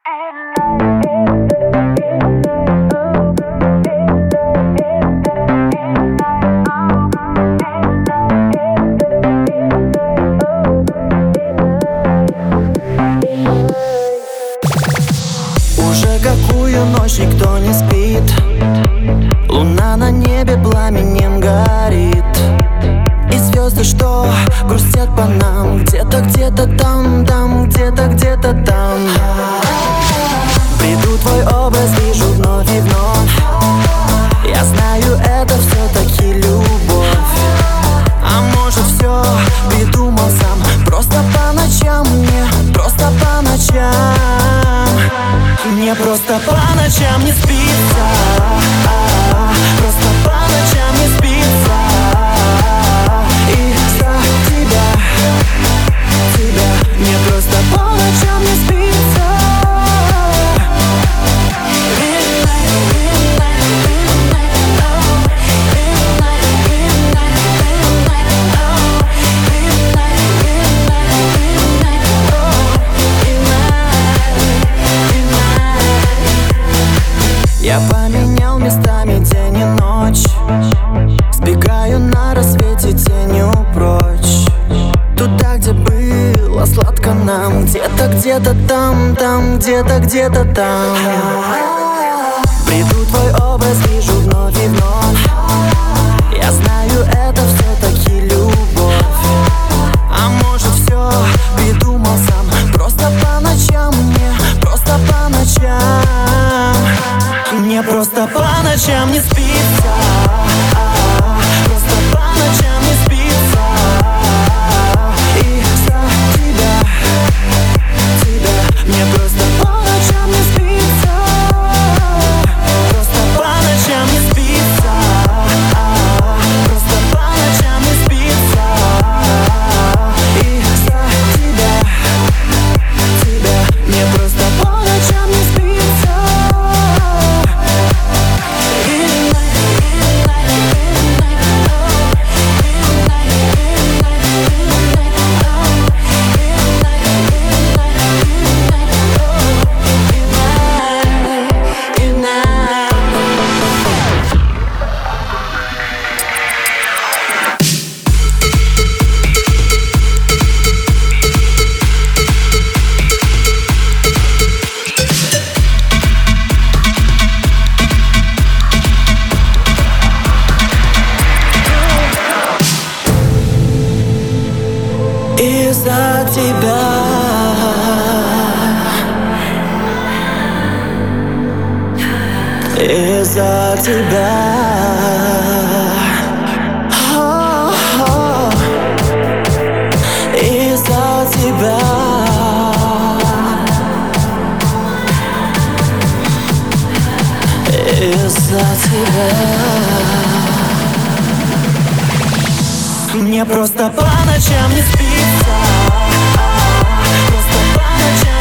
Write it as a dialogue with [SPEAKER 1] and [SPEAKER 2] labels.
[SPEAKER 1] Уже какую ночь никто не спит, луна на небе пламенем горит, и звезды, что грустят по нам, где-то, где-то там, там, где-то, где-то там. Приду твой образ, вижу вновь и вновь. Я знаю, это все-таки любовь. А может, все придумал сам, просто по ночам мне, просто по ночам. Мне просто по ночам не спится, просто по ночам не спится. Из-за тебя, тебя, мне просто по ночам не спится. Я поменял местами день и ночь, сбегаю на рассвете тенью прочь, туда, где было сладко нам, где-то, где-то там, там, где-то, где-то там. Приду твой образ, вижу вновь и вновь. Я знаю, это все-таки любовь. А может, все придумал сам, просто по ночам мне, просто по ночам. Мне просто по ночам не спится, просто по ночам не спится. Из-за тебя, тебя, мне просто по ночам не спится, просто по ночам не спится, просто по ночам не спится. Из-за тебя, тебя, мне просто по ночам не спится. Из-за тебя, из-за тебя, из-за тебя, из-за тебя. Мне просто по ночам не спится, просто по ночам.